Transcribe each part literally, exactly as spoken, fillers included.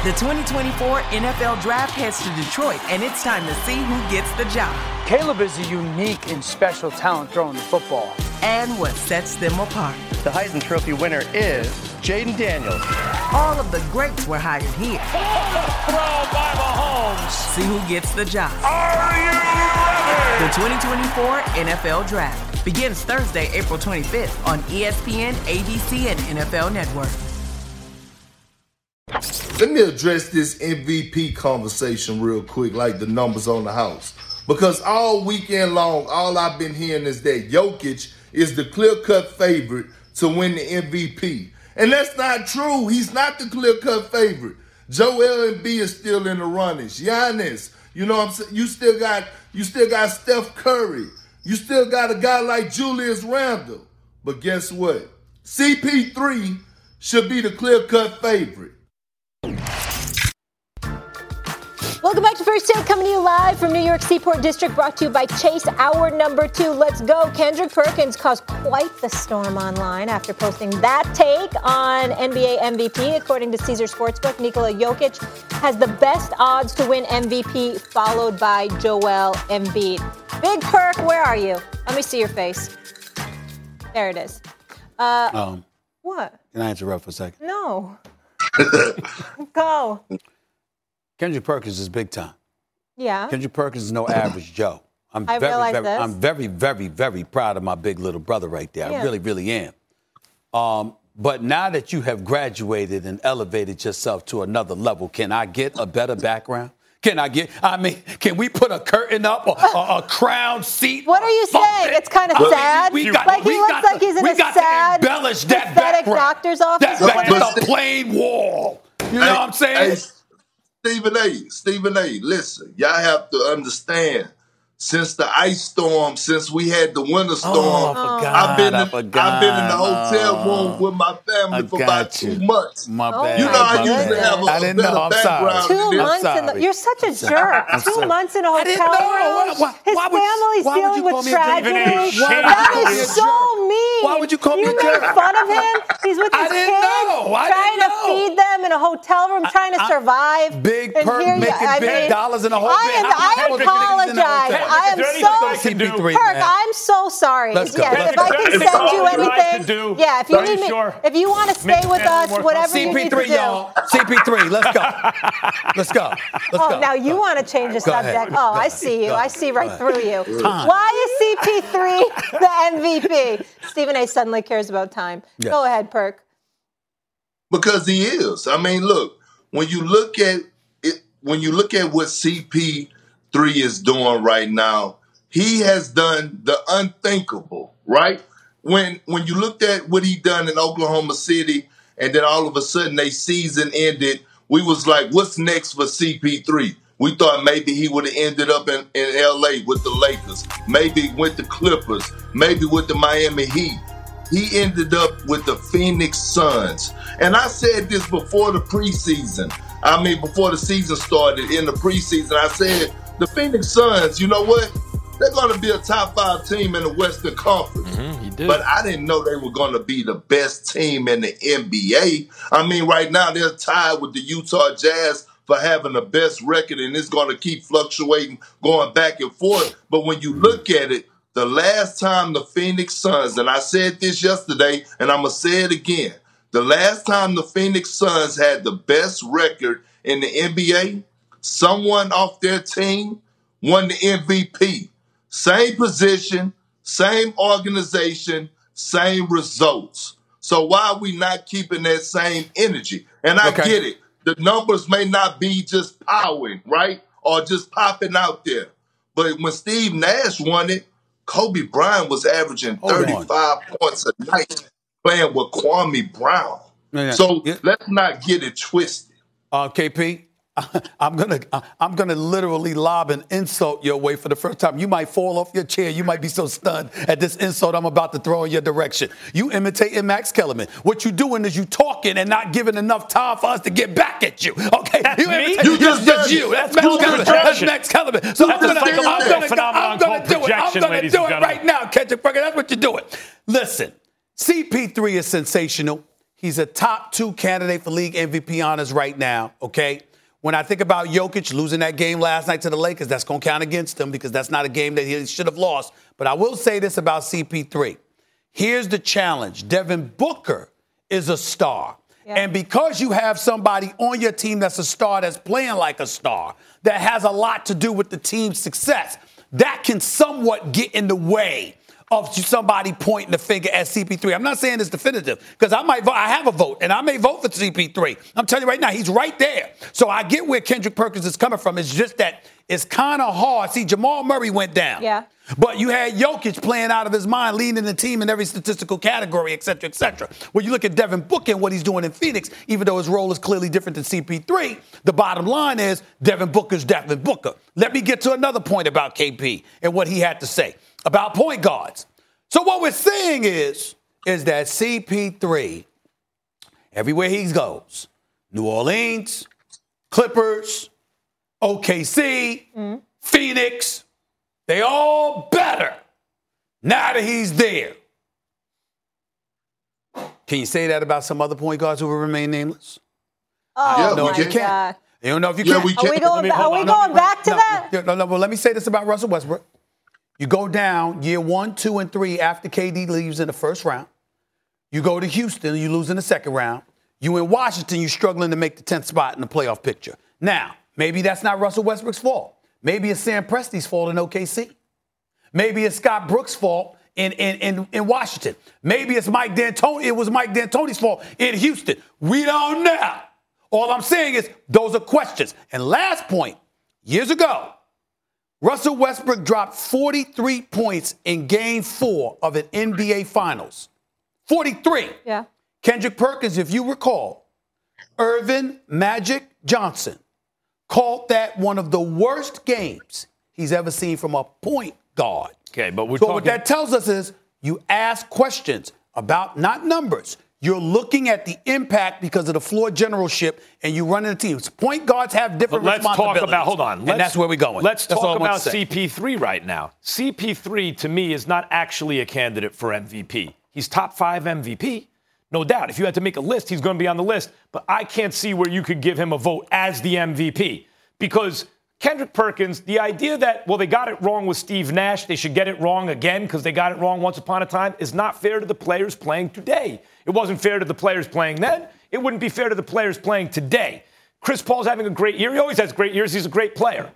The twenty twenty-four N F L Draft heads to Detroit, and it's time to see who gets the job. Caleb is a unique and special talent throwing the football. And what sets them apart. The Heisman Trophy winner is Jaden Daniels. All of the greats were hired here. Throw by Mahomes. See who gets the job. Are you ready? The twenty twenty-four N F L Draft begins Thursday, April twenty-fifth on E S P N, A B C, and N F L Network. Let me address this M V P conversation real quick, like the numbers on the house. Because all weekend long, all I've been hearing is that Jokic is the clear-cut favorite to win the M V P. And that's not true. He's not the clear-cut favorite. Joel Embiid is still in the runnings. Giannis, you know what I'm saying? You still got you still got Steph Curry. You still got a guy like Julius Randle. But guess what? C P three should be the clear-cut favorite. Welcome back to First Take, coming to you live from New York Seaport District, brought to you by Chase. Hour number two, let's go. Kendrick Perkins caused quite the storm online after posting that take on N B A M V P. According to Caesar Sportsbook, Nikola Jokic has the best odds to win M V P, followed by Joel Embiid. Big Perk, where are you? Let me see your face. There it is. Uh, um, what? Can I interrupt for a second? No. Go. Kendrick Perkins is big time. Yeah. Kendrick Perkins is no average Joe. I'm I very, realize very, this. I'm very, very, very proud of my big little brother right there. Yeah. I really, really am. Um, but now that you have graduated and elevated yourself to another level, can I get a better background? Can I get, I mean, can we put a curtain up or a, a crown seat? What are you saying? It's kind of sad. We got, like he we looks got like to, he's in we a got sad, to embellish that pathetic background. doctor's office. That, But- that's a plain wall. You know Hey, what I'm saying? Hey, Stephen A., Stephen A., listen, y'all have to understand, since the ice storm, since we had the winter storm, Oh, I forgot, I've been I in, forgot. I've been in the hotel Oh. room with my family I for got about you. two months. My Oh bad. You know, I my usually goodness. have a, I a didn't better know. I'm sorry. background Two than this. months in the, sorry. you're such a jerk. I'm Two sorry. months in a I didn't hotel know. room. Why- His why would- family's why would dealing you with call me a jerk? tragedy. Even a shame. That Why would is you so call me a mean. Why would you call me You a made jerk? fun of him. He's with I his didn't kids, know. I trying didn't to know. feed them in a hotel room, trying to I- survive. Big And Perk here you- making I big mean, dollars in a whole I, big am, house. I Kendrick is in the apologize. hotel. I Is am there anything I so can do? C P three, Perk, man. I'm so sorry. Let's go. Yes, Let's if go. I can Is there send you anything I can anything, do? yeah. If you Are you need me, sure? if you want to stay Make the with family us, more whatever you need to C P three, do. y'all. C P three, let's go. Let's go. Let's Oh, go. now you want to change the Go ahead. subject. Go Oh, I ahead. see you. Go I ahead. see Go right ahead. through you. Time. Why is C P three the M V P? Stephen A. suddenly cares about time. Yes. Go ahead, Perk. Because he is. I mean, look, when you look at it, when you look at what C P three is doing right now, he has done the unthinkable, right? When when you looked at what he done in Oklahoma City, and then all of a sudden they season ended, we was like, what's next for C P three? We thought maybe he would have ended up in, in L A with the Lakers, maybe with the Clippers, maybe with the Miami Heat. He ended up with the Phoenix Suns. And I said this before the preseason. I mean, before the season started, in the preseason, I said, the Phoenix Suns, you know what? They're going to be a top five team in the Western Conference. Mm-hmm, you did. But I didn't know they were going to be the best team in the N B A. I mean, right now, they're tied with the Utah Jazz for having the best record, and it's going to keep fluctuating, going back and forth. But when you look at it, the last time the Phoenix Suns, and I said this yesterday, and I'm going to say it again, the last time the Phoenix Suns had the best record in the N B A, someone off their team won the M V P. Same position, same organization, same results. So why are we not keeping that same energy? And I Okay. get it. The numbers may not be just powering, right? Or just popping out there. But when Steve Nash won it, Kobe Bryant was averaging Hold on. thirty-five points a night playing with Kwame Brown. Yeah, yeah. So Yeah. let's not get it twisted. Uh, K P, I'm gonna I'm gonna literally lob an insult your way for the first time. You might fall off your chair. You might be so stunned at this insult I'm about to throw in your direction. You imitating Max Kellerman. What you doing is you talking and not giving enough time for us to get back at you. Okay, That's you me? imitate. You That's just just did you. it. That's That's Max called Kellerman. That's projection. Max Kellerman. So That's I'm a gonna, I'm psychological gonna, phenomenon I'm gonna called do it. I'm projection, gonna ladies do and it gentlemen. right now, Kendrick Perkins. That's what you're doing. Listen, C P three is sensational. He's a top two candidate for league M V P honors right now, okay? When I think about Jokic losing that game last night to the Lakers, that's going to count against him because that's not a game that he should have lost. But I will say this about C P three. Here's the challenge. Devin Booker is a star. Yeah. And because you have somebody on your team that's a star, that's playing like a star, that has a lot to do with the team's success, that can somewhat get in the way of somebody pointing the finger at C P three. I'm not saying it's definitive because I might vote. I have a vote, and I may vote for C P three. I'm telling you right now, he's right there. So I get where Kendrick Perkins is coming from. It's just that it's kind of hard. See, Jamal Murray went down. Yeah. But you had Jokic playing out of his mind, leading the team in every statistical category, et cetera, et cetera. When you look at Devin Booker and what he's doing in Phoenix, even though his role is clearly different than C P three, the bottom line is Devin Booker's Devin Booker. Let me get to another point about K P and what he had to say about point guards. So what we're saying is, is that C P three, everywhere he goes, New Orleans, Clippers, O K C, mm. Phoenix, they all better now that he's there. Can you say that about some other point guards who will remain nameless? Oh, yeah, no, we you can. can't. You don't know if you yeah, can. We can. Are we going, I mean, are we on, going no, back to no, that? No, no, no, well, let me say this about Russell Westbrook. You go down year one, two, and three after K D leaves in the first round. You go to Houston, you lose in the second round. You in Washington, you're struggling to make the tenth spot in the playoff picture. Now, maybe that's not Russell Westbrook's fault. Maybe it's Sam Presti's fault in O K C. Maybe it's Scott Brooks' fault in, in, in, in Washington. Maybe it's Mike D'Antoni. It was Mike D'Antoni's fault in Houston. We don't know. All I'm saying is those are questions. And last point, years ago, Russell Westbrook dropped forty-three points in game four of an N B A Finals. forty-three. Yeah. Kendrick Perkins, if you recall, Irvin Magic Johnson called that one of the worst games he's ever seen from a point guard. Okay, but we're so talking... what that tells us is you ask questions about not numbers. You're looking at the impact because of the floor generalship, and you run into teams. Point guards have different but let's responsibilities. Talk about, hold on. Let's, and that's where we're going. Let's that's talk about C P three right now. C P three, to me, is not actually a candidate for M V P. He's top five M V P, no doubt. If you had to make a list, he's going to be on the list. But I can't see where you could give him a vote as the M V P. Because Kendrick Perkins, the idea that, well, they got it wrong with Steve Nash, they should get it wrong again because they got it wrong once upon a time, is not fair to the players playing today. It wasn't fair to the players playing then. It wouldn't be fair to the players playing today. Chris Paul's having a great year. He always has great years. He's a great player.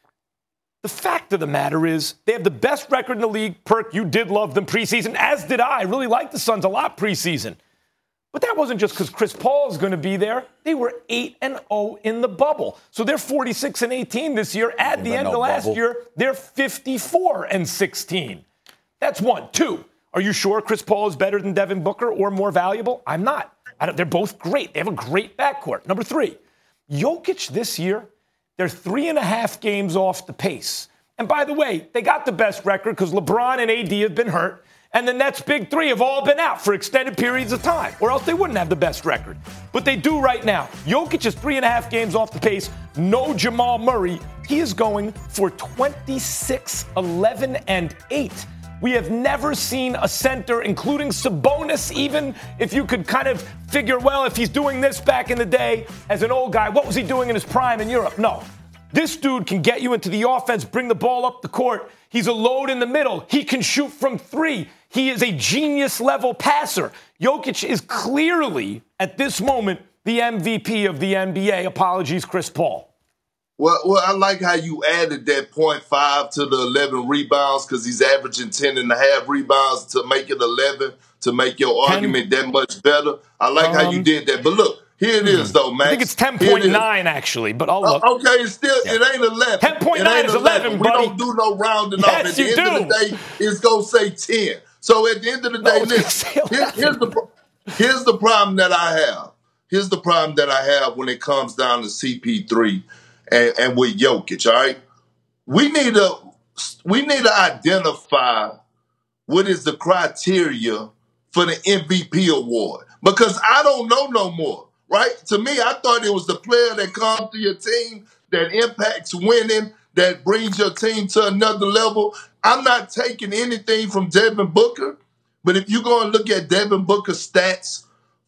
The fact of the matter is they have the best record in the league. Perk, you did love them preseason, as did I. I really liked the Suns a lot preseason. But that wasn't just because Chris Paul is going to be there. They were eight and oh in the bubble. So they're forty-six and eighteen this year. At the end of last year, they're fifty-four and sixteen. That's one. Two, are you sure Chris Paul is better than Devin Booker or more valuable? I'm not. I don't, they're both great. They have a great backcourt. Number three, Jokic this year, they're three and a half games off the pace. And by the way, they got the best record because LeBron and A D have been hurt. And the Nets' big three have all been out for extended periods of time, or else they wouldn't have the best record. But they do right now. Jokic is three and a half games off the pace. No Jamal Murray. He is going for twenty-six, eleven, and eight. We have never seen a center, including Sabonis, even if you could kind of figure, well, if he's doing this back in the day as an old guy, what was he doing in his prime in Europe? No. This dude can get you into the offense, bring the ball up the court. He's a load in the middle. He can shoot from three. He is a genius-level passer. Jokic is clearly, at this moment, the M V P of the N B A. Apologies, Chris Paul. Well, well, I like how you added that point five to the eleven rebounds because he's averaging ten and a half rebounds to make it eleven, to make your argument that much better. I like um, how you did that. But look, here it is, though, Max. I think it's ten point nine, actually, but I'll look. Uh, okay, it's still, yeah. It ain't eleven. ten point nine is eleven, We buddy. don't do no rounding yes, off. At the you end do. of the day, it's going to say ten. So at the end of the day, no, listen, here, here's, the, here's the problem that I have. Here's the problem that I have when it comes down to C P three and, and with Jokic, all right? We need to, we need to identify what is the criteria for the M V P award because I don't know no more. Right? To me, I thought it was the player that comes to your team, that impacts winning, that brings your team to another level. I'm not taking anything from Devin Booker, but if you go and look at Devin Booker's stats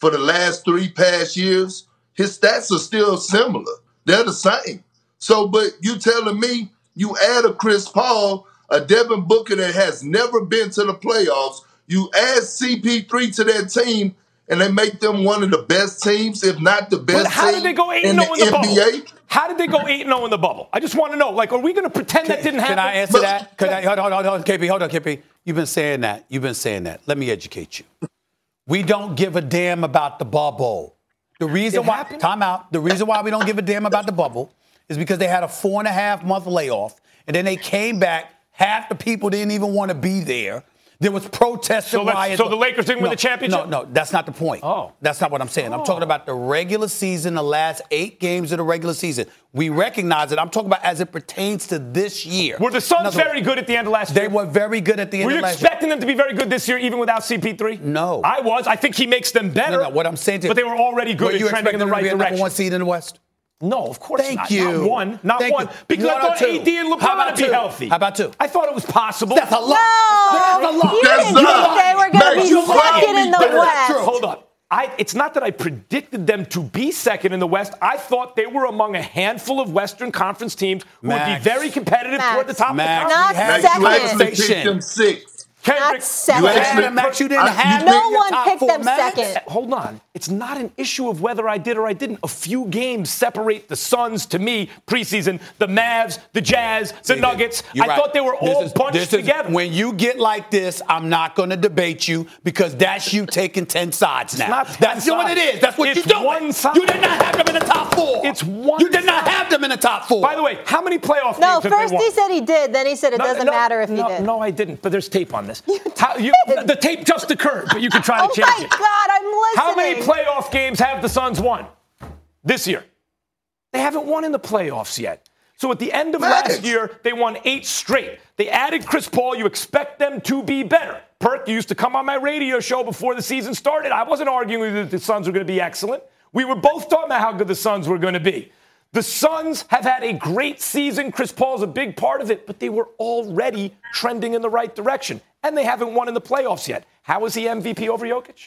for the last three past years, his stats are still similar. They're the same. So, but you telling me you add a Chris Paul, a Devin Booker that has never been to the playoffs, you add C P three to that team, and they make them one of the best teams, if not the best but how team did they go eight in and the oh in the N B A. bubble? How did they go eight and oh in the bubble? I just want to know. Like, are we going to pretend Can, that didn't happen? Can I answer But, that? Can I, hold on, hold on, K P, hold on, K P. You've been saying that. You've been saying that. Let me educate you. We don't give a damn about the bubble. The reason It why, happened? time out, the reason why we don't give a damn about the bubble is because they had a four and a half month layoff, and then they came back. Half the people didn't even want to be there. There was protests So and let's- riots. so the Lakers didn't win No, the championship? No, no, that's not the point. Oh. That's not what I'm saying. I'm talking about the regular season, the last eight games of the regular season. We recognize it. I'm talking about as it pertains to this year. Were the In Suns other very words, good at the end of last They year? were very good at the end Were of you last year. expecting them to be very good this year, even without C P three? No. I was. I think he makes them better. No, no, what I'm saying to you. But they were already good Were you and trending in the expecting them to right be a number direction. one seed in the West? No, of course Thank not. you. Not one. Not Thank one. you. Because One I or thought two. A D and LeBron How about would be two? healthy. How about two? I thought it was possible. That's a lot. No, That's a lot. you That's didn't not- think they were going Max, to be you second in the lied. West. Hold on. I, it's not that I predicted them to be second in the West. I thought they were among a handful of Western Conference teams who would Max. be very competitive Max. toward the top Max. of the Not We had Max, you second. actually picked Conversation. them six. Kendrick, Not second. You Adam, actually, Max, you didn't I- have you No picked- one top picked four, them Max. second. Hold on. It's not an issue of whether I did or I didn't. A few games separate the Suns, to me, preseason, the Mavs, the Jazz, the Nuggets. You're I right. thought they were This all is- bunched this is- together. When you get like this, I'm not going to debate you because that's you taking ten sides now. not ten that's what sides. it is. That's what It's you're doing. one side. You did not have them in the top four. It's one You did not side. have them in the top four. By the way, how many playoff No, games have they first won? he said he did, then he said it No, doesn't no, matter if no, he did. No, I didn't, but there's tape on this. How, you, the tape just occurred, but you can try to Oh change my it. God, I'm listening. How many playoff games have the Suns won this year? They haven't won in the playoffs yet. So at the end of Max. last year, they won eight straight. They added Chris Paul. You expect them to be better. Perk, you used to come on my radio show before the season started. I wasn't arguing with you that the Suns were going to be excellent. We were both talking about how good the Suns were going to be. The Suns have had a great season. Chris Paul's a big part of it, but they were already trending in the right direction. And they haven't won in the playoffs yet. How is he M V P over Jokic?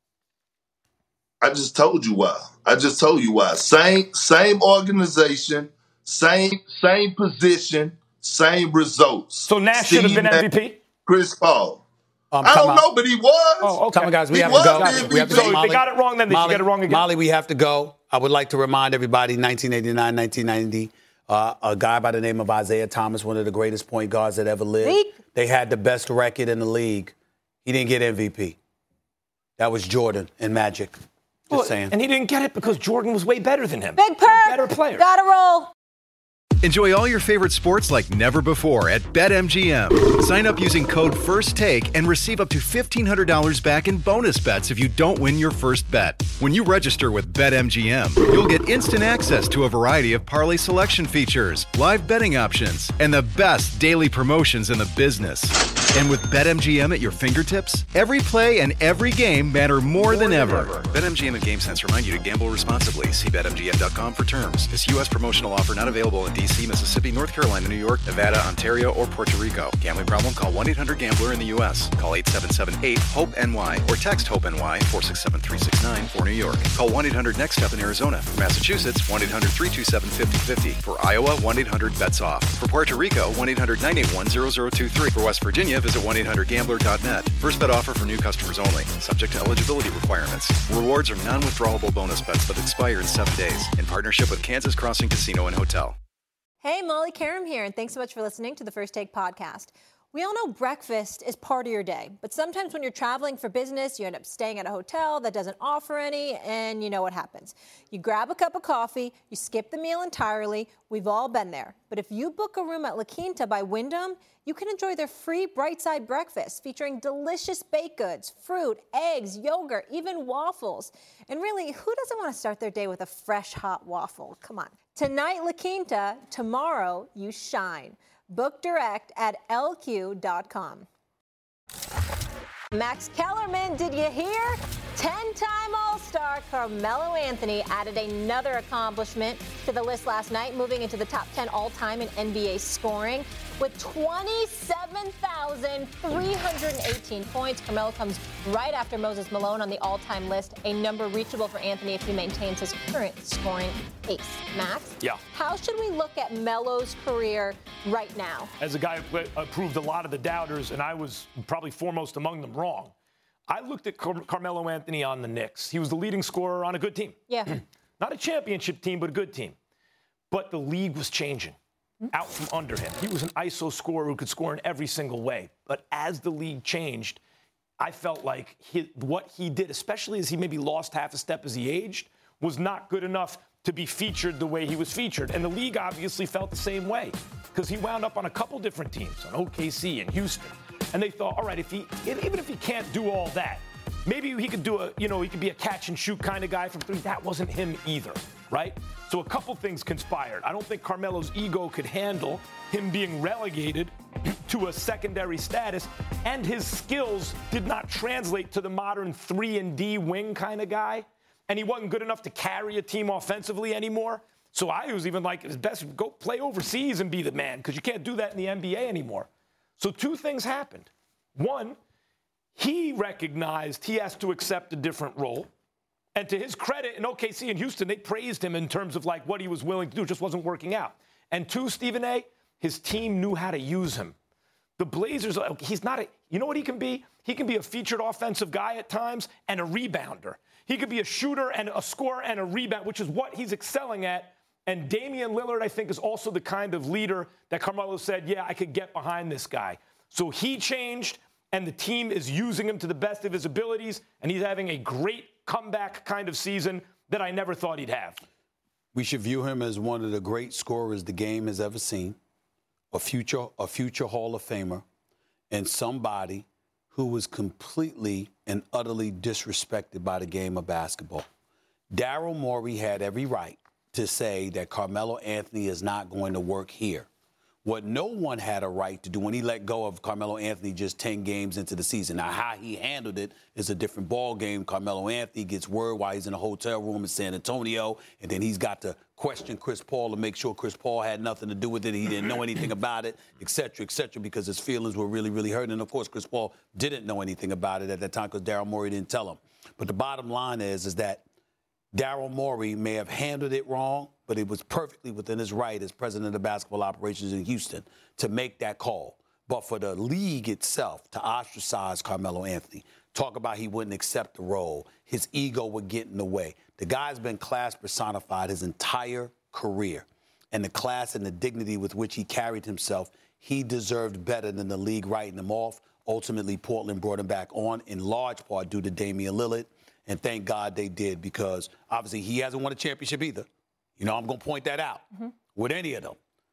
I just told you why. I just told you why. Same same organization, same same position, same results. So Nash should have Steve been M V P? Nash, Chris Paul. Um, I time don't out. know, but he was. Oh, okay. Come on, guys, we He have was to go. the M V P. We have to So go. if Molly, they got it wrong, then they should Molly, get it wrong again. Molly, we have to go. I would like to remind everybody, nineteen eighty-nine, nineteen ninety, uh, a guy by the name of Isaiah Thomas, one of the greatest point guards that ever lived. League? They had the best record in the league. He didn't get M V P. That was Jordan and Magic. Just Well, saying. And he didn't get it because Jordan was way better than him. Big They're perk. better player. Gotta roll. Enjoy all your favorite sports like never before at BetMGM. Sign up using code FIRSTTAKE and receive up to fifteen hundred dollars back in bonus bets if you don't win your first bet. When you register with BetMGM, you'll get instant access to a variety of parlay selection features, live betting options, and the best daily promotions in the business. And with BetMGM at your fingertips, every play and every game matter more than ever. BetMGM and GameSense remind you to gamble responsibly. See Bet M G M dot com for terms. This U S promotional offer not available in D C, Mississippi, North Carolina, New York, Nevada, Ontario, or Puerto Rico. Gambling problem? Call one eight hundred gambler in the U S. Call eight seven seven eight hope N Y or text HOPE-NY four six seven three six nine for New York. Call one eight hundred next step in Arizona. For Massachusetts, one eight hundred three two seven five zero five zero. For Iowa, one eight hundred bets off. For Puerto Rico, one eight hundred nine eight one zero zero two three. For West Virginia, visit one eight hundred gambler dot net. First bet offer for new customers only. Subject to eligibility requirements. Rewards are non-withdrawable bonus bets that expire in seven days. In partnership with Kansas Crossing Casino and Hotel. Hey, Molly Karam here, and thanks so much for listening to the First Take podcast. We all know breakfast is part of your day, but sometimes when you're traveling for business, you end up staying at a hotel that doesn't offer any, and you know what happens. You grab a cup of coffee, you skip the meal entirely. We've all been there. But if you book a room at La Quinta by Wyndham, you can enjoy their free Brightside breakfast featuring delicious baked goods, fruit, eggs, yogurt, even waffles. And really, who doesn't want to start their day with a fresh, hot waffle? Come on. Tonight, La Quinta. Tomorrow, you shine. Book direct at L Q dot com. Max Kellerman, did you hear? ten-time All-Star Carmelo Anthony added another accomplishment to the list last night, moving into the top ten all-time in N B A scoring. With twenty-seven thousand three hundred eighteen points, Carmelo comes right after Moses Malone on the all-time list, a number reachable for Anthony if he maintains his current scoring pace. Max? Yeah. How should we look at Melo's career right now? As a guy who proved a lot of the doubters, and I was probably foremost among them wrong, I looked at Car- Carmelo Anthony on the Knicks. He was the leading scorer on a good team. Yeah. Not a championship team, but a good team. But the league was changing out from under him. He was an I S O scorer who could score in every single way. But as the league changed, I felt like he, what he did, especially as he maybe lost half a step as he aged, was not good enough to be featured the way he was featured. And the league obviously felt the same way because he wound up on a couple different teams, on O K C and Houston. And they thought, all right, if he, even if he can't do all that, maybe he could do a, you know, he could be a catch and shoot kind of guy from three. That wasn't him either, right? So a couple things conspired. I don't think Carmelo's ego could handle him being relegated to a secondary status, and his skills did not translate to the modern three and D wing kind of guy, and he wasn't good enough to carry a team offensively anymore. So I was even like, it's best go play overseas and be the man, because you can't do that in the N B A anymore. So two things happened. One, he recognized he has to accept a different role. And to his credit, in O K C and Houston, they praised him in terms of like what he was willing to do. It just wasn't working out. And two, Stephen A., his team knew how to use him. The Blazers, he's not a, you know what he can be? He can be a featured offensive guy at times and a rebounder. He could be a shooter and a scorer and a rebound, which is what he's excelling at. And Damian Lillard, I think, is also the kind of leader that Carmelo said, yeah, I could get behind this guy. So he changed, and the team is using him to the best of his abilities, and he's having a great comeback kind of season that I never thought he'd have. We should view him as one of the great scorers the game has ever seen, a future, a future Hall of Famer, and somebody who was completely and utterly disrespected by the game of basketball. Daryl Morey had every right to say that Carmelo Anthony is not going to work here. What no one had a right to do when he let go of Carmelo Anthony just ten games into the season. Now, how he handled it is a different ball game. Carmelo Anthony gets word while he's in a hotel room in San Antonio, and then he's got to question Chris Paul to make sure Chris Paul had nothing to do with it. He didn't know anything about it, et cetera, et cetera, because his feelings were really, really hurt. And, of course, Chris Paul didn't know anything about it at that time because Daryl Morey didn't tell him. But the bottom line is, is that Daryl Morey may have handled it wrong, but it was perfectly within his right as president of basketball operations in Houston to make that call. But for the league itself to ostracize Carmelo Anthony, talk about he wouldn't accept the role, his ego would get in the way. The guy's been class personified his entire career. And the class and the dignity with which he carried himself, he deserved better than the league writing him off. Ultimately, Portland brought him back on in large part due to Damian Lillard. And thank God they did, because obviously he hasn't won a championship either. You know, I'm going to point that out mm-hmm. with any of them.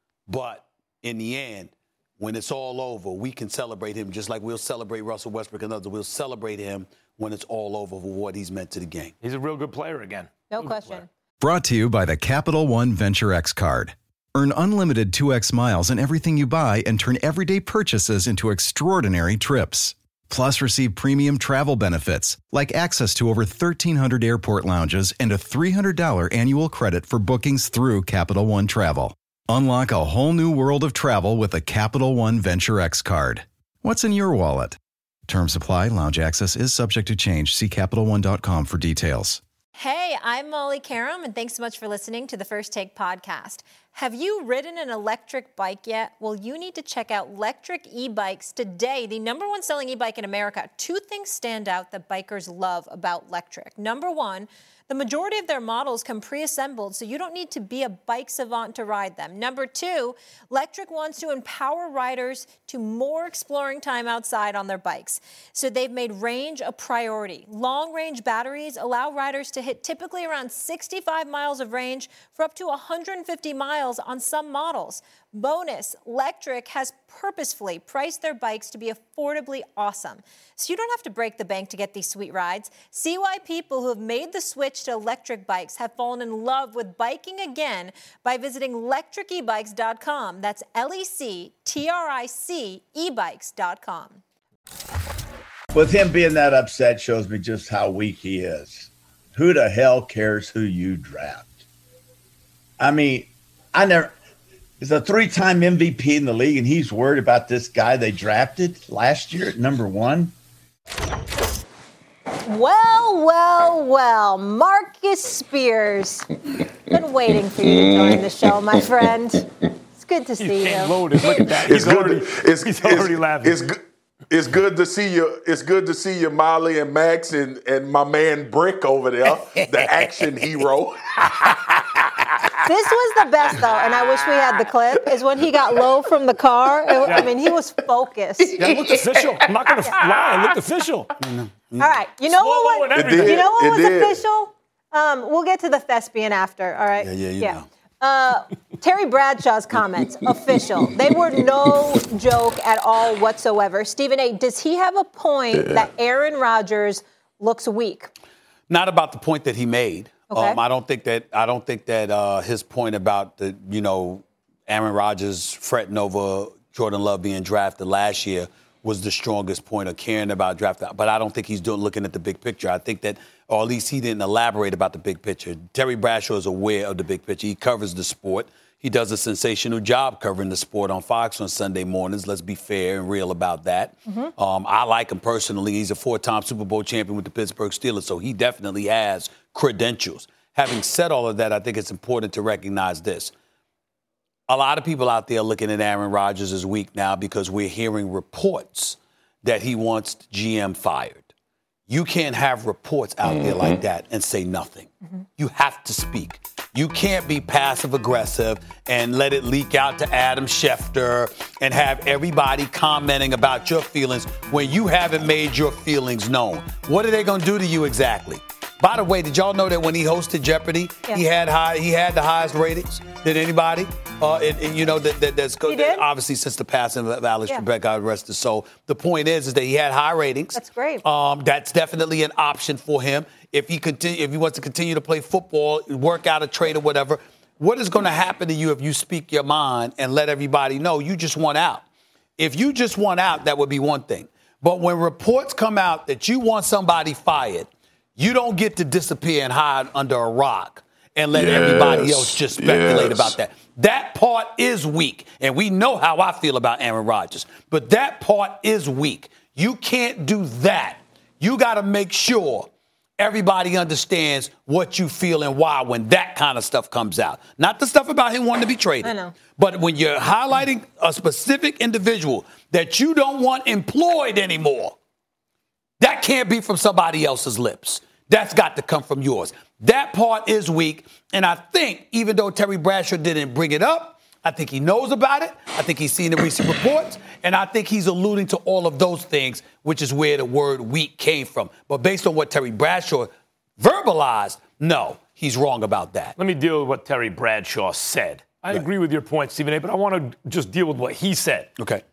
But in the end, when it's all over, we can celebrate him just like we'll celebrate Russell Westbrook and others. We'll celebrate him when it's all over for what he's meant to the game. He's a real good player again. No real question. Brought to you by the Capital One Venture X card. Earn unlimited two X miles in everything you buy and turn everyday purchases into extraordinary trips. Plus, receive premium travel benefits like access to over thirteen hundred airport lounges and a three hundred dollars annual credit for bookings through Capital One Travel. Unlock a whole new world of travel with a Capital One Venture X card. What's in your wallet? Terms apply. Lounge access is subject to change. See Capital One dot com for details. Hey, I'm Molly Karam, and thanks so much for listening to the First Take podcast. Have you ridden an electric bike yet? Well, you need to check out Lectric E-Bikes today, the number one selling e-bike in America. Two things stand out that bikers love about Lectric. Number one, the majority of their models come pre-assembled, so you don't need to be a bike savant to ride them. Number two, Lectric wants to empower riders to more exploring time outside on their bikes. So they've made range a priority. Long-range batteries allow riders to hit typically around sixty-five miles of range for up to one hundred fifty miles on some models. Bonus, Lectric has purposefully priced their bikes to be affordably awesome. So you don't have to break the bank to get these sweet rides. See why people who have made the switch to electric bikes have fallen in love with biking again by visiting lectric e bikes dot com. That's L E C T R I C e bikes dot com. with him being that upset shows me just how weak he is. Who the hell cares who you draft? I mean, I never – he's a three-time M V P in the league, and he's worried about this guy they drafted last year at number one. Well, well, well, Marcus Spears. Been waiting for you to join the show, my friend. It's good to see you. Loaded. Look at that. He's It's already, good. To, it's, he's already it's, laughing. It's good. It's good to see you. It's good to see you, Molly and Max, and, and my man Brick over there, the action hero. This was the best, though, and I wish we had the clip, is when he got low from the car. It, I mean, he was focused. Yeah, it looked official. I'm not going to lie. It looked official. All right. You know Slow-mo what and was, everything. you know what It was did. official? Um, we'll get to the thespian after, all right? Yeah, yeah, you know. Uh, Terry Bradshaw's comments, official. They were no joke at all whatsoever. Stephen A., does he have a point yeah. that Aaron Rodgers looks weak? Not about the point that he made. Okay. Um, I don't think that I don't think that uh, his point about the you know Aaron Rodgers fretting over Jordan Love being drafted last year was the strongest point of caring about draft. But I don't think he's doing looking at the big picture. I think that, or at least he didn't elaborate about the big picture. Terry Bradshaw is aware of the big picture. He covers the sport. He does a sensational job covering the sport on Fox on Sunday mornings. Let's be fair and real about that. Mm-hmm. Um, I like him personally. He's a four-time Super Bowl champion with the Pittsburgh Steelers, so he definitely has credentials. Having said all of that, I think it's important to recognize this. A lot of people out there looking at Aaron Rodgers as weak now because we're hearing reports that he wants G M fired. You can't have reports out mm-hmm. there like that and say nothing. Mm-hmm. You have to speak. You can't be passive-aggressive and let it leak out to Adam Schefter and have everybody commenting about your feelings when you haven't made your feelings known. What are they going to do to you exactly? By the way, did y'all know that when he hosted Jeopardy, yeah. he had high, he had the highest ratings than anybody? Uh, and, and you know that, that that's he did? obviously since the passing of Alex yeah. Trebek, God rest his soul. The point is, is that he had high ratings. That's great. Um, that's definitely an option for him if he continue, if he wants to continue to play football, work out a trade or whatever. What is going to happen to you if you speak your mind and let everybody know you just want out? If you just want out, that would be one thing. But when reports come out that you want somebody fired, you don't get to disappear and hide under a rock and let yes, everybody else just speculate yes. about that. That part is weak, and we know how I feel about Aaron Rodgers. But that part is weak. You can't do that. You got to make sure everybody understands what you feel and why when that kind of stuff comes out. Not the stuff about him wanting to be traded. I know. But when you're highlighting a specific individual that you don't want employed anymore, that can't be from somebody else's lips. That's got to come from yours. That part is weak. And I think even though Terry Bradshaw didn't bring it up, I think he knows about it. I think he's seen the recent reports. And I think he's alluding to all of those things, which is where the word weak came from. But based on what Terry Bradshaw verbalized, no, he's wrong about that. Let me deal with what Terry Bradshaw said. I right. agree with your point, Stephen A., but I want to just deal with what he said. Okay.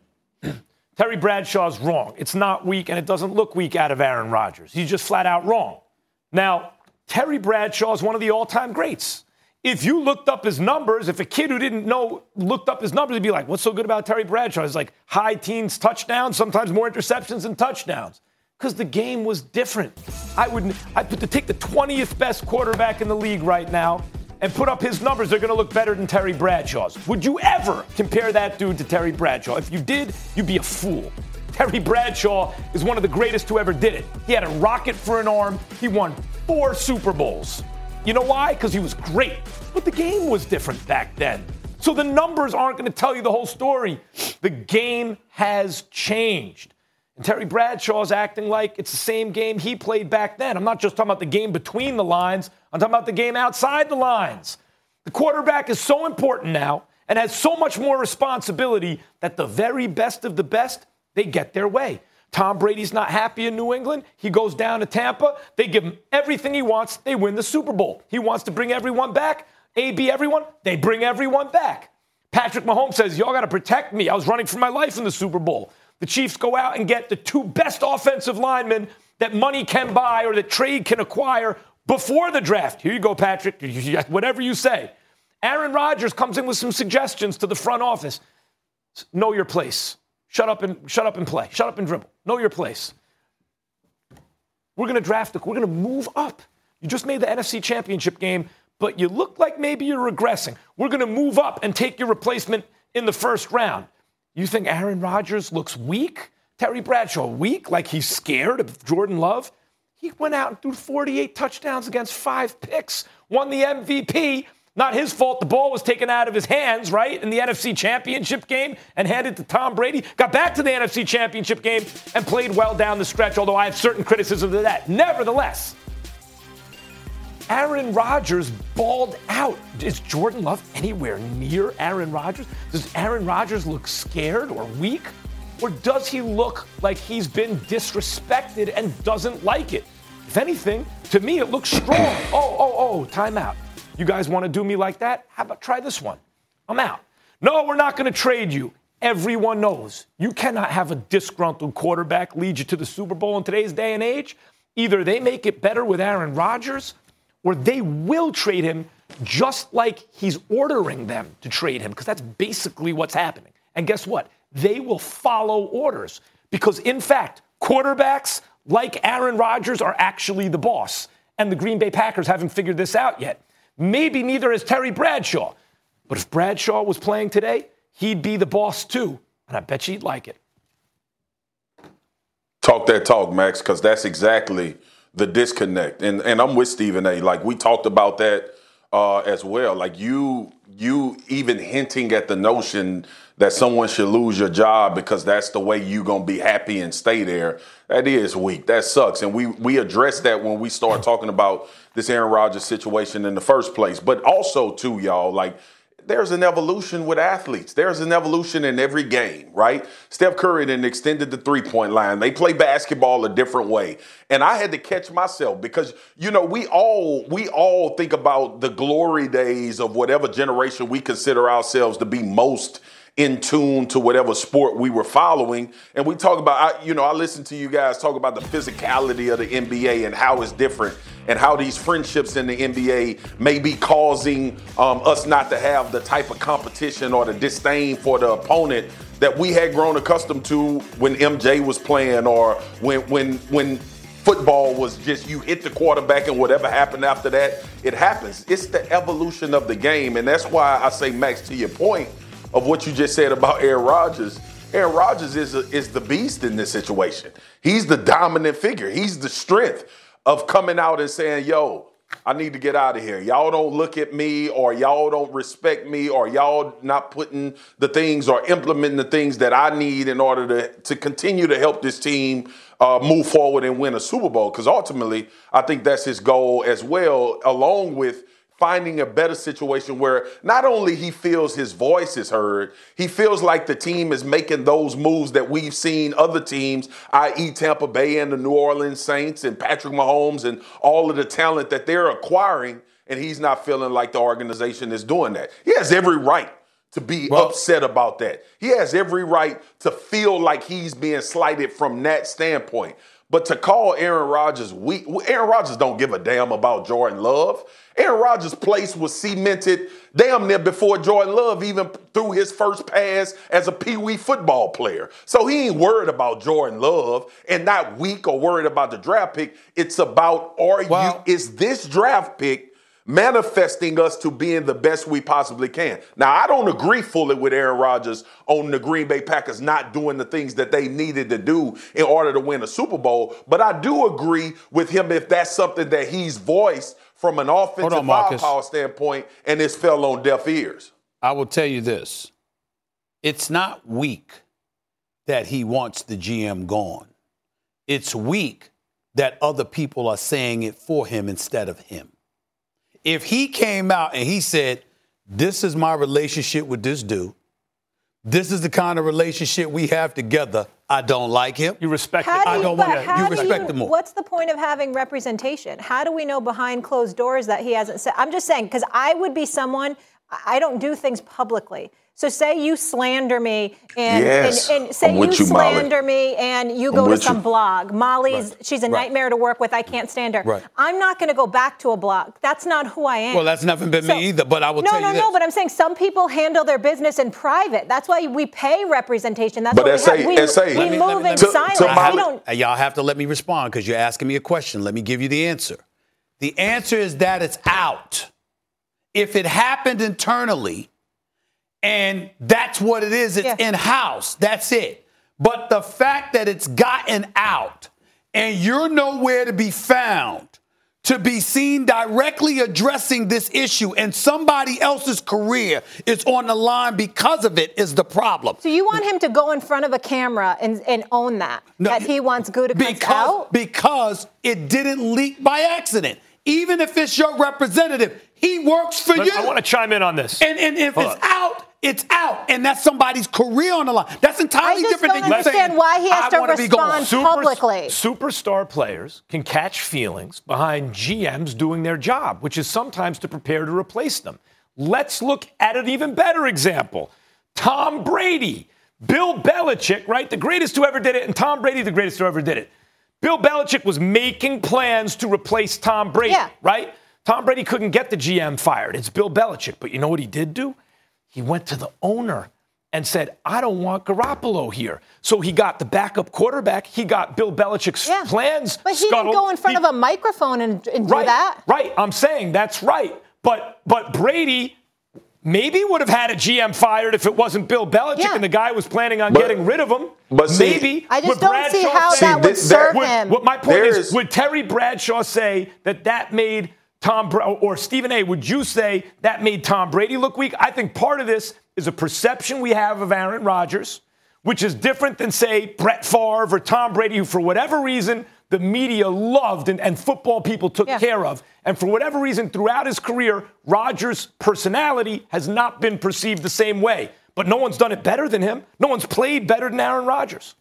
Terry Bradshaw's wrong. It's not weak, and it doesn't look weak out of Aaron Rodgers. He's just flat out wrong. Now, Terry Bradshaw is one of the all-time greats. If you looked up his numbers, if a kid who didn't know looked up his numbers, he'd be like, what's so good about Terry Bradshaw? It's like high teens touchdowns, sometimes more interceptions than touchdowns. Because the game was different. I would I put to take the twentieth best quarterback in the league right now and put up his numbers, they're going to look better than Terry Bradshaw's. Would you ever compare that dude to Terry Bradshaw? If you did, you'd be a fool. Terry Bradshaw is one of the greatest who ever did it. He had a rocket for an arm. He won four Super Bowls. You know why? Because he was great. But the game was different back then. So the numbers aren't going to tell you the whole story. The game has changed. And Terry Bradshaw's acting like it's the same game he played back then. I'm not just talking about the game between the lines. I'm talking about the game outside the lines. The quarterback is so important now and has so much more responsibility that the very best of the best, they get their way. Tom Brady's not happy in New England. He goes down to Tampa. They give him everything he wants. They win the Super Bowl. He wants to bring everyone back. A, B, everyone. They bring everyone back. Patrick Mahomes says, y'all got to protect me. I was running for my life in the Super Bowl. The Chiefs go out and get the two best offensive linemen that money can buy or that trade can acquire before the draft. Here you go, Patrick. Whatever you say. Aaron Rodgers comes in with some suggestions to the front office. Know your place. Shut up and shut up and play. Shut up and dribble. Know your place. we're going to draft, we're going to move up. You just made the N F C Championship game, but you look like maybe you're regressing. We're going to move up and take your replacement in the first round. You think Aaron Rodgers looks weak? Terry Bradshaw weak, like he's scared of Jordan Love? He went out and threw forty-eight touchdowns against five picks, won the M V P. Not his fault. The ball was taken out of his hands, right, in the N F C Championship game and handed to Tom Brady. Got back to the N F C Championship game and played well down the stretch, although I have certain criticism of that. Nevertheless, Aaron Rodgers balled out. Is Jordan Love anywhere near Aaron Rodgers? Does Aaron Rodgers look scared or weak? Or does he look like he's been disrespected and doesn't like it? If anything, to me, it looks strong. Oh, oh, oh, timeout. You guys want to do me like that? How about try this one? I'm out. No, we're not going to trade you. Everyone knows you cannot have a disgruntled quarterback lead you to the Super Bowl in today's day and age. Either they make it better with Aaron Rodgers, or they will trade him just like he's ordering them to trade him, because that's basically what's happening. And guess what? They will follow orders because, in fact, quarterbacks like Aaron Rodgers are actually the boss. And the Green Bay Packers haven't figured this out yet. Maybe neither has Terry Bradshaw. But if Bradshaw was playing today, he'd be the boss too. And I bet you'd like it. Talk that talk, Max, because that's exactly the disconnect. And and I'm with Stephen A. Like, we talked about that uh, as well. Like, you you even hinting at the notion that someone should lose your job because that's the way you're going to be happy and stay there, that is weak. That sucks. And we we addressed that when we start talking about this Aaron Rodgers situation in the first place. But also, too, y'all, like, there's an evolution with athletes. There's an evolution in every game, right? Steph Curry then extended the three-point line. They play basketball a different way. And I had to catch myself because, you know, we all we all think about the glory days of whatever generation we consider ourselves to be most in tune to whatever sport we were following. And we talk about, I, you know, I listen to you guys talk about the physicality of the N B A and how it's different and how these friendships in the N B A may be causing um, us not to have the type of competition or the disdain for the opponent that we had grown accustomed to when M J was playing, or when when when football was just you hit the quarterback and whatever happened after that, it happens. It's the evolution of the game. And that's why I say, Max, to your point of what you just said about Aaron Rodgers, Aaron Rodgers is a, is the beast in this situation. He's the dominant figure. He's the strength of coming out and saying, yo, I need to get out of here. Y'all don't look at me, or y'all don't respect me, or y'all not putting the things or implementing the things that I need in order to, to continue to help this team uh, move forward and win a Super Bowl. Because ultimately, I think that's his goal as well, along with finding a better situation where not only he feels his voice is heard, he feels like the team is making those moves that we've seen other teams, that is. Tampa Bay and the New Orleans Saints and Patrick Mahomes and all of the talent that they're acquiring, and he's not feeling like the organization is doing that. He has every right to be well, upset about that. He has every right to feel like he's being slighted from that standpoint. But to call Aaron Rodgers weak, Aaron Rodgers don't give a damn about Jordan Love. Aaron Rodgers' place was cemented damn near before Jordan Love even threw his first pass as a peewee football player. So he ain't worried about Jordan Love and not weak or worried about the draft pick. It's about, are well, you, is this draft pick manifesting us to being the best we possibly can? Now, I don't agree fully with Aaron Rodgers on the Green Bay Packers not doing the things that they needed to do in order to win a Super Bowl, but I do agree with him if that's something that he's voiced from an offensive firepower standpoint and it's fell on deaf ears. I will tell you this. It's not weak that he wants the G M gone. It's weak that other people are saying it for him instead of him. If he came out and he said, this is my relationship with this dude, this is the kind of relationship we have together, I don't like him. You respect him. I don't want you. You respect him more. What's the point of having representation? How do we know behind closed doors that he hasn't said? I'm just saying, because I would be someone, I don't do things publicly. So say you slander me and, yes. and, and say you, you slander Molly. me and you go I'm to with some you. blog. Molly's, Right. she's a Right. nightmare to work with. I can't stand her. Right. I'm not going to go back to a blog. That's not who I am. Well, that's never been So- me either, but I will no, tell no, you this. No, but I'm saying some people handle their business in private. That's why we pay representation. That's But what S we A have. We, S A we Let me- move let me- in let me- silence. to we Molly- don't. Uh, Y'all have to let me respond because you're asking me a question. Let me give you the answer. The answer is that it's out. If it happened internally and that's what it is, it's Yeah. in-house. That's it. But the fact that it's gotten out and you're nowhere to be found to be seen directly addressing this issue and somebody else's career is on the line because of it is the problem. So you want him to go in front of a camera and, and own that, No, that he wants Gutekunst because, out? because it didn't leak by accident. Even if it's your representative, he works for But you. I want to chime in on this. And, and if Hold it's on. out, it's out. And that's somebody's career on the line. That's entirely I just different don't than you understand saying, why he has I to wanna be gone. respond publicly. Superstar players can catch feelings behind G Ms doing their job, which is sometimes to prepare to replace them. Let's look at an even better example. Tom Brady, Bill Belichick, right? The greatest who ever did it, and Tom Brady, the greatest who ever did it. Bill Belichick was making plans to replace Tom Brady, Yeah. right? Tom Brady couldn't get the G M fired. It's Bill Belichick. But you know what he did do? He went to the owner and said, I don't want Garoppolo here. So he got the backup quarterback. He got Bill Belichick's Yeah. plans But he scuttled. didn't go in front He- of a microphone and, and do right, that. Right. I'm saying that's right. But but Brady maybe would have had a G M fired if it wasn't Bill Belichick Yeah. and the guy was planning on But- getting rid of him. but see- maybe. I just would don't see Bradshaw how say- that would this- that- serve would- him. What my point There is, is- would Terry Bradshaw say that that made Tom Bra- or Stephen A, would you say that made Tom Brady look weak? I think part of this is a perception we have of Aaron Rodgers, which is different than, say, Brett Favre or Tom Brady, who, for whatever reason, the media loved and, and football people took Yeah. care of. And for whatever reason, throughout his career, Rodgers' personality has not been perceived the same way. But no one's done it better than him. No one's played better than Aaron Rodgers.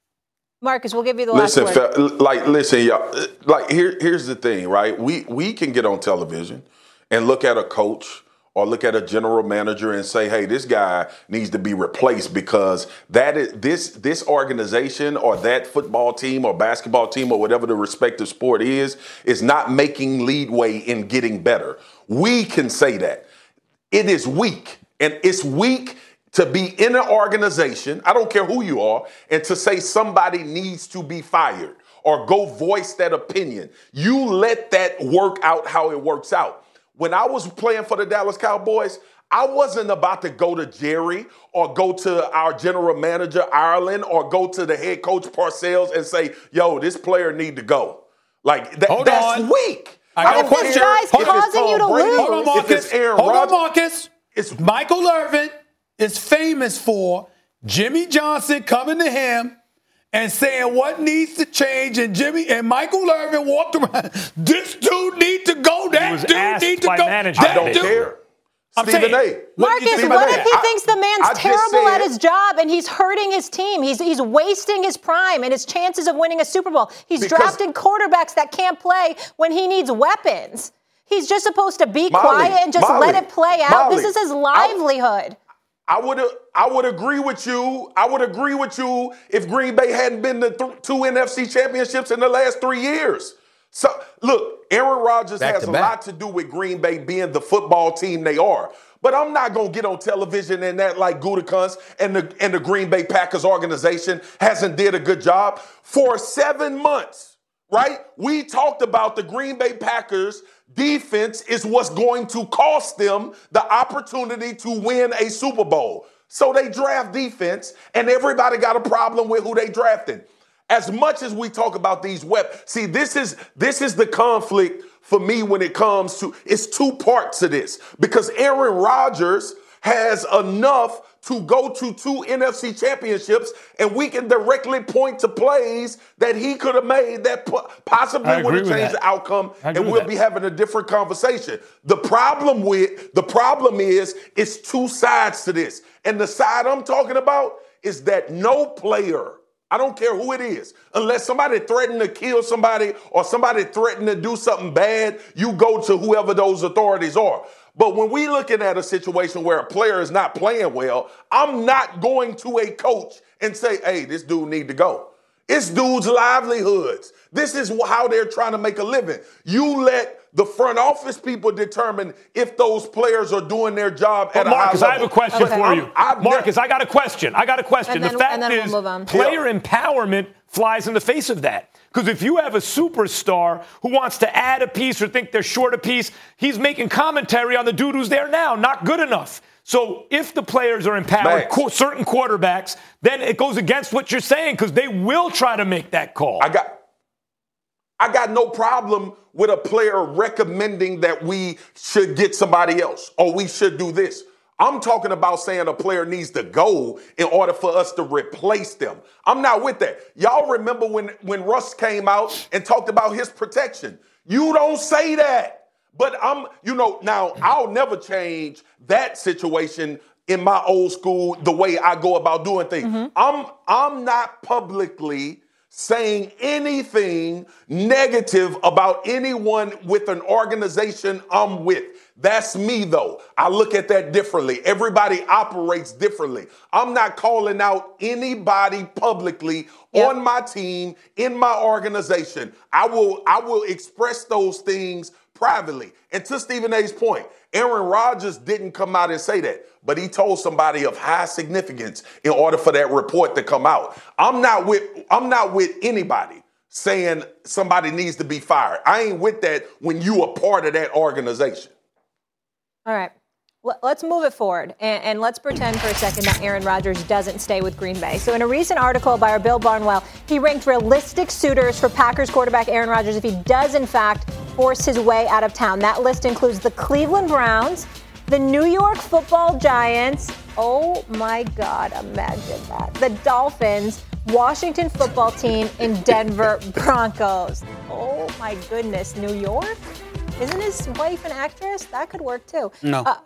Marcus, we'll give you the last Listen, word. fe- like, listen, y'all. Like, here, here's the thing, right? We we can get on television and look at a coach or look at a general manager and say, "Hey, this guy needs to be replaced because that is this this organization or that football team or basketball team or whatever the respective sport is is not making leadway in getting better." We can say that it is weak, and it's weak to be in an organization, I don't care who you are, and to say somebody needs to be fired or go voice that opinion. You let that work out how it works out. When I was playing for the Dallas Cowboys, I wasn't about to go to Jerry or go to our general manager, Ireland, or go to the head coach, Parcells, and say, yo, this player need to go. Like, that, Hold that's on. weak. I got don't a question. care This guy's if it's causing you Tom to Brady, lose. Hold on, if Marcus. it's Aaron Hold on, Rodgers. Marcus. It's Michael Irvin is famous for Jimmy Johnson coming to him and saying what needs to change, and Jimmy and Michael Irvin walked around. This dude need to go. That was dude asked need to by go. management. That I don't dude. care. I'm Stephen saying, A. what do you Marcus, think what about if that? he I- thinks the man's I just terrible said- at his job and he's hurting his team? He's he's wasting his prime and his chances of winning a Super Bowl. He's Because- drafted quarterbacks that can't play when he needs weapons. He's just supposed to be Molly, quiet and just Molly, let it play out. Molly, this is his I- livelihood. I would I would agree with you. I would agree with you if Green Bay hadn't been to th- two N F C championships in the last three years. So look, Aaron Rodgers Back has to a back. lot to do with Green Bay being the football team they are. But I'm not gonna get on television and that like Gutekunst and the and the Green Bay Packers organization hasn't did a good job for seven months. Right? We talked about the Green Bay Packers defense is what's going to cost them the opportunity to win a Super Bowl. So they draft defense, and everybody got a problem with who they drafted. As much as we talk about these weapons, see, this is this is the conflict for me when it comes to, it's two parts of this. Because Aaron Rodgers has enough to go to two N F C championships, and we can directly point to plays that he could have made that po- possibly I would have agree with changed that. the outcome, I agree and with we'll that. be having a different conversation. The problem with the problem is it's two sides to this, and the side I'm talking about is that no player, I don't care who it is, unless somebody threatened to kill somebody or somebody threatened to do something bad, you go to whoever those authorities are. But when we looking at a situation where a player is not playing well, I'm not going to a coach and say, hey, this dude need to go. It's dudes' livelihoods. This is how they're trying to make a living. You let the front office people determine if those players are doing their job but at Marcus, a high level. I have a question okay. for you. I'm, I'm Marcus, I got a question. I got a question. And then, the fact and then is, we'll move on. player yeah. empowerment flies in the face of that. Because if you have a superstar who wants to add a piece or think they're short a piece, he's making commentary on the dude who's there now. Not good enough. So if the players are empowered, qu- certain quarterbacks, then it goes against what you're saying because they will try to make that call. I got, I got no problem with a player recommending that we should get somebody else or we should do this. I'm talking about saying a player needs to go in order for us to replace them. I'm not with that. Y'all remember when, when Russ came out and talked about his protection? You don't say that. But I'm, you know, now I'll never change that situation in my old school, the way I go about doing things. Mm-hmm. I'm, I'm not publicly saying anything negative about anyone with an organization I'm with. That's me, though. I look at that differently. Everybody operates differently. I'm not calling out anybody publicly yep. on my team, in my organization. I will, I will express those things privately. And to Stephen A's point, Aaron Rodgers didn't come out and say that, but he told somebody of high significance in order for that report to come out. I'm not with, I'm not with anybody saying somebody needs to be fired. I ain't with that when you are part of that organization. All right. Let's move it forward, and, and let's pretend for a second that Aaron Rodgers doesn't stay with Green Bay. So in a recent article by our Bill Barnwell, he ranked realistic suitors for Packers quarterback Aaron Rodgers if he does, in fact, force his way out of town. That list includes the Cleveland Browns, the New York Football Giants, oh my God, imagine that, the Dolphins, Washington Football Team, and Denver Broncos. Oh my goodness, New York? Isn't his wife an actress? That could work too. No. Uh,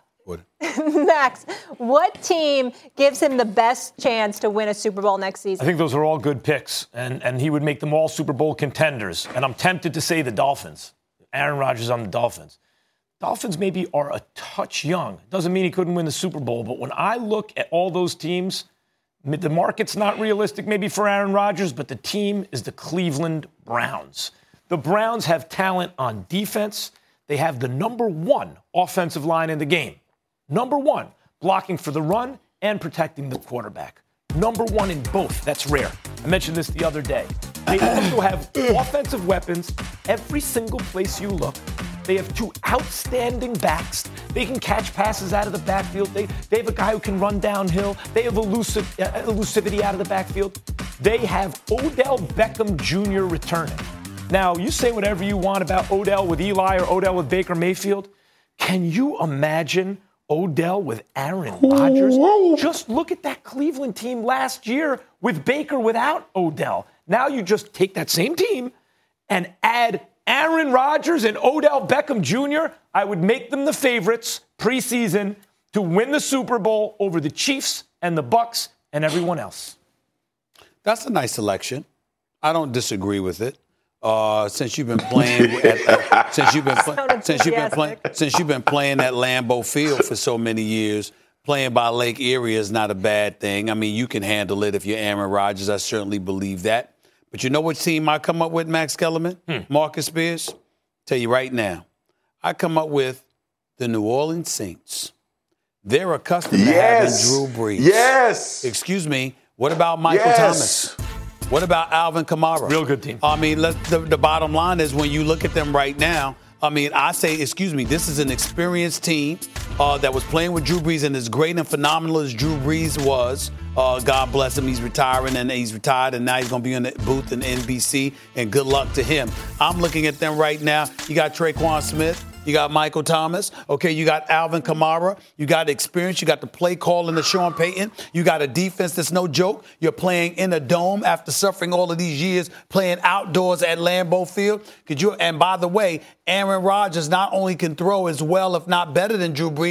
Max, what team gives him the best chance to win a Super Bowl next season? I think those are all good picks, and, and he would make them all Super Bowl contenders. And I'm tempted to say the Dolphins. Aaron Rodgers on the Dolphins. Dolphins maybe are a touch young. Doesn't mean he couldn't win the Super Bowl, but when I look at all those teams, the market's not realistic maybe for Aaron Rodgers, but the team is the Cleveland Browns. The Browns have talent on defense. They have the number one offensive line in the game. Number one, blocking for the run and protecting the quarterback. Number one in both. That's rare. I mentioned this the other day. They also have offensive weapons every single place you look. They have two outstanding backs. They can catch passes out of the backfield. They, they have a guy who can run downhill. They have elusive, uh, elusivity out of the backfield. They have Odell Beckham Junior returning. Now, you say whatever you want about Odell with Eli or Odell with Baker Mayfield. Can you imagine Odell with Aaron Rodgers? Just look at that Cleveland team last year with Baker without Odell. Now you just take that same team and add Aaron Rodgers and Odell Beckham Junior I would make them the favorites preseason to win the Super Bowl over the Chiefs and the Bucks and everyone else. That's a nice selection. I don't disagree with it. Uh, since you've been playing at, uh, since you've been pl- since you've been playing since you've been playing at Lambeau Field for so many years, playing by Lake Erie is not a bad thing. I mean, you can handle it if you're Aaron Rodgers. I certainly believe that. But you know what team I come up with, Max Kellerman, hmm. Marcus Spears? Tell you right now, I come up with the New Orleans Saints. They're accustomed yes. to having Drew Brees. Yes. Excuse me. What about Michael yes. Thomas? What about Alvin Kamara? Real good team. I mean, let, the, the bottom line is when you look at them right now, I mean, I say, excuse me, this is an experienced team uh, that was playing with Drew Brees, and as great and phenomenal as Drew Brees was, uh, God bless him, he's retiring, and he's retired, and now he's going to be in the booth in N B C, and good luck to him. I'm looking at them right now. You got Traquan Smith. You got Michael Thomas. Okay, you got Alvin Kamara. You got experience. You got the play calling of Sean Payton. You got a defense that's no joke. You're playing in a dome after suffering all of these years, playing outdoors at Lambeau Field. Could you? And by the way, Aaron Rodgers not only can throw as well, if not better than Drew Brees,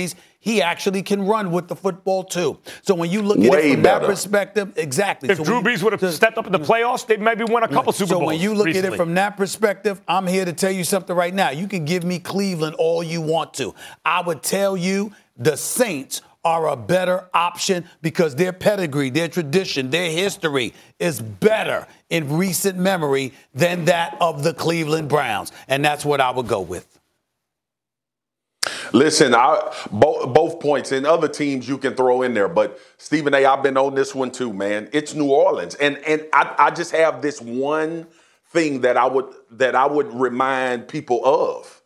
he actually can run with the football too. So when you look at Way it from better. that perspective, exactly. If so Drew you, Brees would have stepped up in the playoffs, they'd maybe won a couple right. Super so Bowls. So when you look recently. at it from that perspective, I'm here to tell you something right now. You can give me Cleveland all you want to. I would tell you the Saints are a better option because their pedigree, their tradition, their history is better in recent memory than that of the Cleveland Browns. And that's what I would go with. Listen, I, both, both points and other teams you can throw in there, but Stephen A., I've been on this one too, man. It's New Orleans, and and I, I just have this one thing that I would that I would remind people of,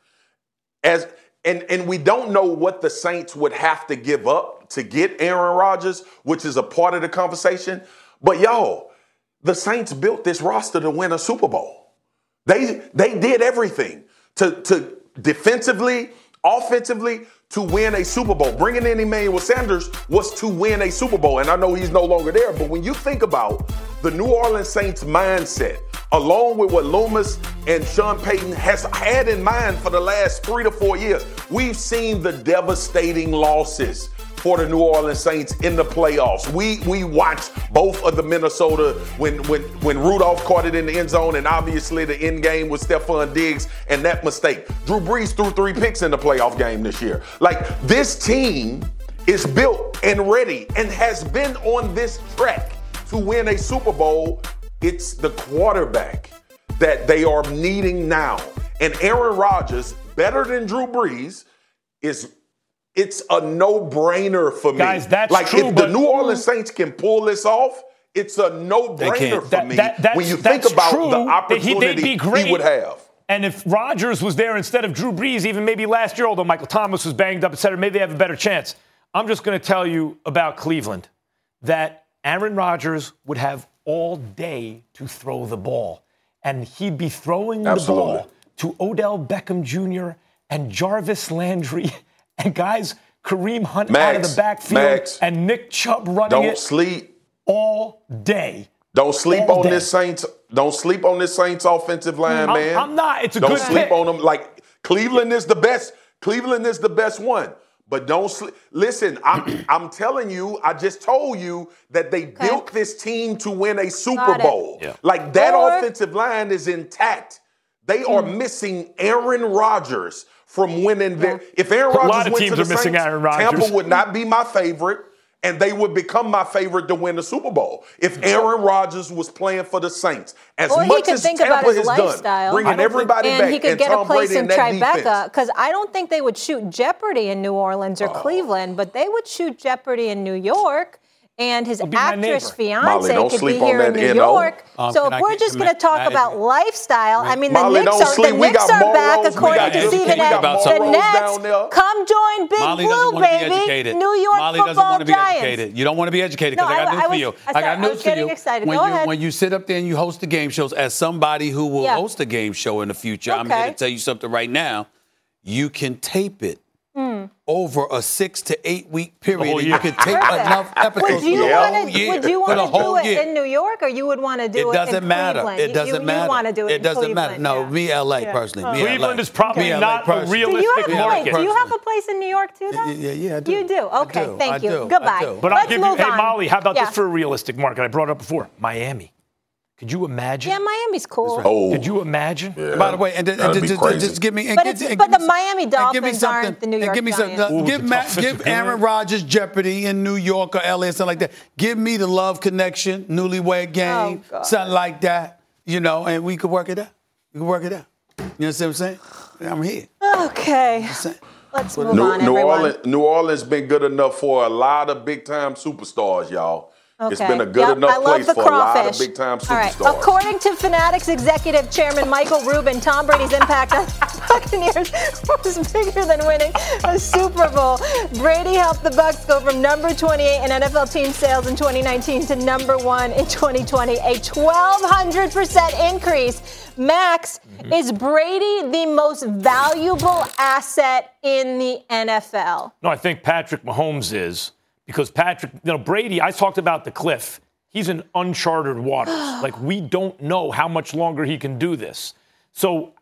as and and we don't know what the Saints would have to give up to get Aaron Rodgers, which is a part of the conversation. But y'all, the Saints built this roster to win a Super Bowl. They they did everything to to defensively. Offensively, to win a Super Bowl. Bringing in Emmanuel Sanders was to win a Super Bowl, and I know he's no longer there, but when you think about the New Orleans Saints mindset, along with what Loomis and Sean Payton has had in mind for the last three to four years, we've seen the devastating losses for the New Orleans Saints in the playoffs. We we watched both of the Minnesota when when when Rudolph caught it in the end zone, and obviously the end game was Stephon Diggs and that mistake. Drew Brees threw three picks in the playoff game this year. Like, this team is built and ready and has been on this track to win a Super Bowl. It's the quarterback that they are needing now. And Aaron Rodgers, better than Drew Brees, is it's a no-brainer for me. Guys, that's like, true, if the but- New Orleans Saints can pull this off, it's a no-brainer for That- me that- that's- when you think that's about true, the that he- they'd opportunity be great. he would have. And if Rodgers was there instead of Drew Brees, even maybe last year, although Michael Thomas was banged up, et cetera, maybe they have a better chance. I'm just going to tell you about Cleveland, that Aaron Rodgers would have all day to throw the ball. And he'd be throwing Absolutely. the ball to Odell Beckham Junior and Jarvis Landry and guys, Kareem Hunt Max, out of the backfield Max, and Nick Chubb running Don't it sleep. all day. Don't sleep All on day. this Saints. Don't sleep on this Saints offensive line, I'm- man. I'm not. It's a don't good sleep pick. on them. Like, Cleveland is the best. Cleveland is the best one. But don't sleep. Listen, I'm, I'm telling you, I just told you that they Okay. built this team to win a Super Got it. Bowl. Yeah. Like, that Or- offensive line is intact. They are missing Aaron Rodgers from winning their. If Aaron A lot Rodgers of went teams to the are missing Saints, Aaron Rodgers. Tampa would not be my favorite, and they would become my favorite to win the Super Bowl if Aaron Rodgers was playing for the Saints. As Or he much could as think Tampa about his has lifestyle. done, I bringing don't everybody and back he could and get Tom a place Brady in in that Tribeca, defense. because I don't think they would shoot Jeopardy in New Orleans or Oh. Cleveland, but they would shoot Jeopardy in New York. And his It'll be my actress neighbor. Molly, fiance don't could be sleep on here in that New N O. York. Um, so can if I we're get- just can going to I- talk can I- about lifestyle, I mean, the Molly, Knicks don't are sleep. the We Knicks got are back, Monroes, we according got to educated Stephen A. about The something. down Nets, there. come join Big Molly Blue, doesn't want to be baby. educated. New York Molly doesn't football want to be Giants. educated. You don't want to be educated because No, I got I- news I for was- you. I I got said- I news was for getting you. excited. When Go you ahead. when you sit up there and you host the game shows, as somebody who will Yeah. host a game show in the future, I'm here Okay. to tell you something right now. You can tape it. Mm. Over a six to eight week period, whole and you year. can tape Perfect. enough episodes Would you for the Yeah. want whole to? year. Would you For the want to do whole it year. in New York, or you would want to do it, It doesn't in matter. Cleveland? It doesn't you, matter. You want to do it. It in doesn't matter. Cleveland, No, yeah. me, L A Yeah. personally. Oh. Me, L A. Cleveland is probably Me, L A not a personally. Do you realistic have a Me, L A place? market. Do you have personally. a place in New York too? Then? Yeah, yeah, I do. You do. Okay, I do. thank I you. do. I Goodbye. do. But Let's I'll give you, move hey, on. Molly, how about yeah. this for a realistic market? I brought it up before. Miami. Could you imagine? Yeah, Miami's cool. Oh, Could you imagine? yeah. By the way, and, and, That'd and be just, crazy. just give me. And But give- it's- and but give me the some- Miami and give me Dolphins something- aren't the New and York give me some- Giants. Ooh, give the Ma- Dolphins are give good. Aaron Rodgers Jeopardy in New York or L A, something like that. Give me the Love Connection, Newlywed Game, Oh, God. something like that. You know, and we could work it out. We could work it out. You know what I'm saying? I'm here. Okay. Saying. Let's move New, on, New everyone. Orleans, New Orleans been good enough for a lot of big time superstars, y'all. It's Okay. been a good Yep, enough I love place the for a lot of crawfish. big time All right. superstars. According to Fanatics executive chairman Michael Rubin, Tom Brady's impact on the Buccaneers was bigger than winning a Super Bowl. Brady helped the Bucs go from number twenty-eight in N F L team sales in twenty nineteen to number one in twenty twenty, a twelve hundred percent increase. Max, mm-hmm. is Brady the most valuable asset in the N F L? No, I think Patrick Mahomes is. Because Patrick, you know, Brady, I talked about the cliff. He's in uncharted waters. Like, we don't know how much longer he can do this. So,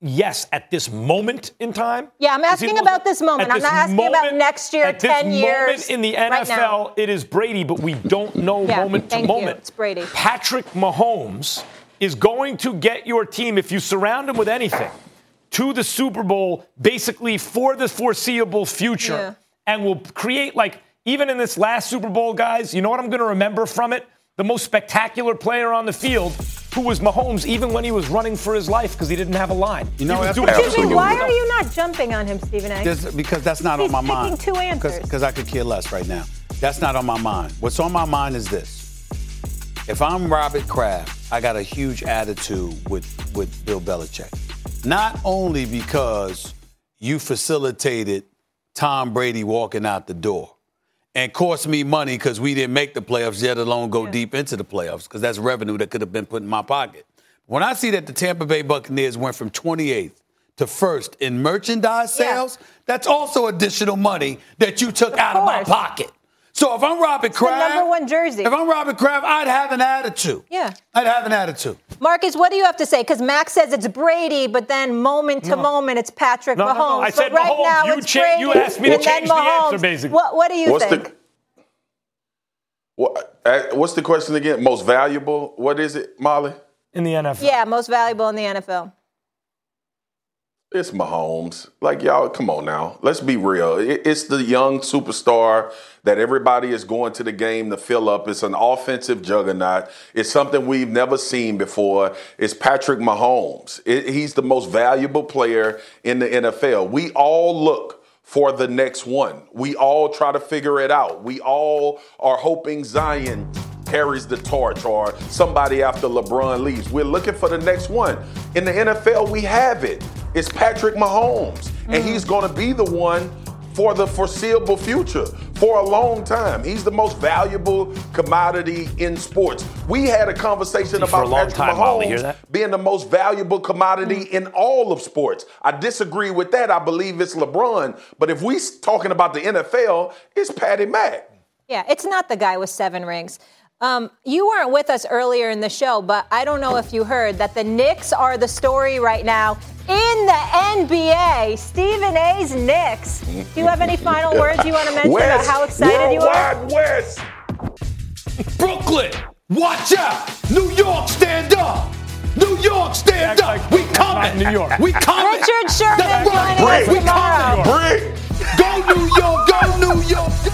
yes, at this moment in time. Yeah, I'm asking about this moment. I'm not asking moment, about next year, at ten this years. Moment in the N F L, right it is Brady, but we don't know yeah, moment thank to you. moment. It's Brady. Patrick Mahomes is going to get your team, if you surround him with anything, to the Super Bowl basically for the foreseeable future, yeah. and will create, like, even in this last Super Bowl, guys, you know what I'm going to remember from it? The most spectacular player on the field, who was Mahomes, even when he was running for his life because he didn't have a line. You know, that's Excuse me, why are you not jumping on him, Stephen A? Just because that's not He's on my mind. He's picking two answers. Because I could care less right now. That's not on my mind. What's on my mind is this. If I'm Robert Kraft, I got a huge attitude with, with Bill Belichick. Not only because you facilitated Tom Brady walking out the door and cost me money because we didn't make the playoffs, yet alone go yeah. deep into the playoffs, because that's revenue that could have been put in my pocket. When I see that the Tampa Bay Buccaneers went from twenty-eighth to first in merchandise sales, yeah. that's also additional money that you took of out course. of my pocket. So if I'm Robert It's Kraft, the number one jersey. If I'm Robert Kraft, I'd have an attitude. Yeah. I'd have an attitude. Marcus, what do you have to say? Because Max says it's Brady, but then moment to no. moment it's Patrick no, Mahomes. No, no. I said but right Mahomes. now You, it's cha- Brady, you asked me to and then change the Mahomes. answer, basically. What, what do you what's think? The, what, uh, what's the question again? Most valuable? What is it, Molly? In the N F L. Yeah, most valuable in the N F L. It's Mahomes. Like, y'all, come on now. Let's be real. It's the young superstar that everybody is going to the game to fill up. It's an offensive juggernaut. It's something we've never seen before. It's Patrick Mahomes. It, he's the most valuable player in the N F L. We all look for the next one. We all try to figure it out. We all are hoping Zion carries the torch or somebody after LeBron leaves. We're looking for the next one. In the N F L, we have it. It's Patrick Mahomes, and mm. he's going to be the one for the foreseeable future, for a long time. He's the most valuable commodity in sports. We had a conversation See, about a long Patrick time, Mahomes hear that? being the most valuable commodity Mm. in all of sports. I disagree with that. I believe it's LeBron. But if we're talking about the N F L, it's Patty Mac. Yeah, it's not the guy with seven rings. Um, you weren't with us earlier in the show, but I don't know if you heard that the Knicks are the story right now in the N B A. Stephen A's Knicks. Do you have any final words you want to mention West, about how excited you are? Worldwide West. Brooklyn, watch out. New York, stand up. New York, stand That's up. like, we coming. New York. We coming. Richard Sherman That's right. joining us Brick. tomorrow. Brick. Go New York, go New York.